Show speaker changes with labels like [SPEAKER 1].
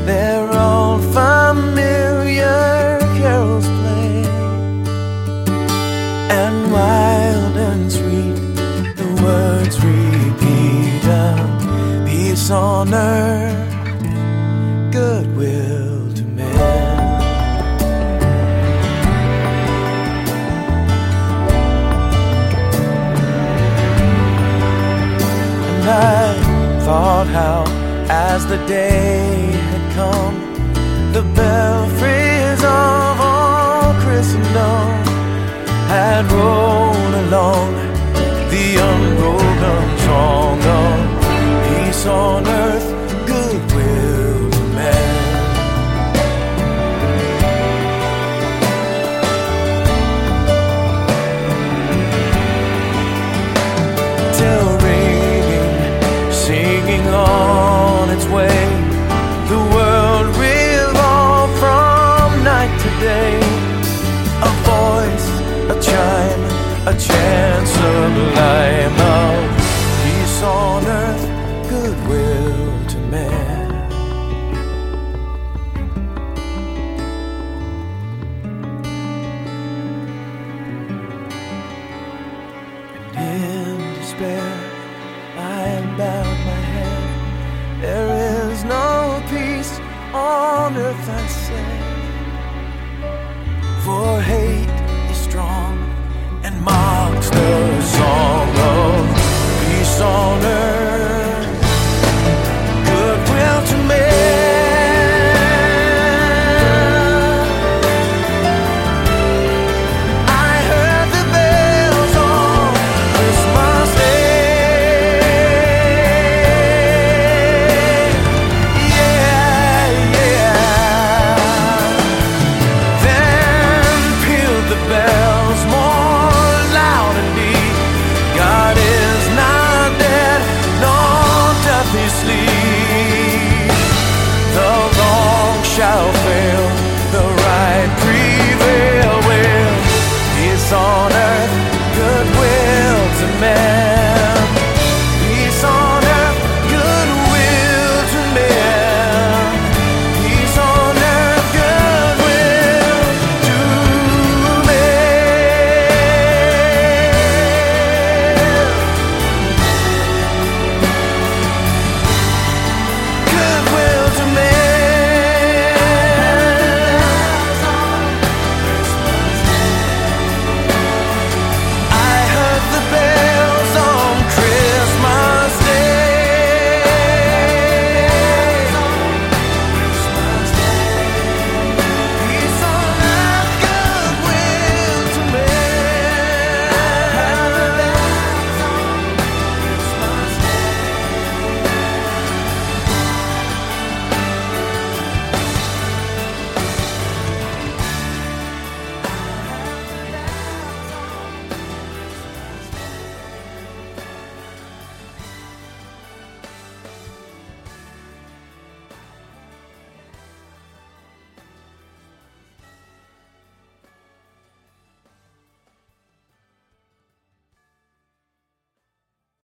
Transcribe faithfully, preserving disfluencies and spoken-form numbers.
[SPEAKER 1] their old familiar carols play, and wild and sweet the words repeat of peace on earth, goodwill to men. And I thought how, as the day had come, the belfries of all Christendom had rolled along the unbroken song of peace on earth, goodwill to men. Till ringing, singing on its way, the world revolved from night to day. A voice, a chime, a chant sublime of peace on earth, goodwill to men. And in despair I bowed my head. There is no peace on earth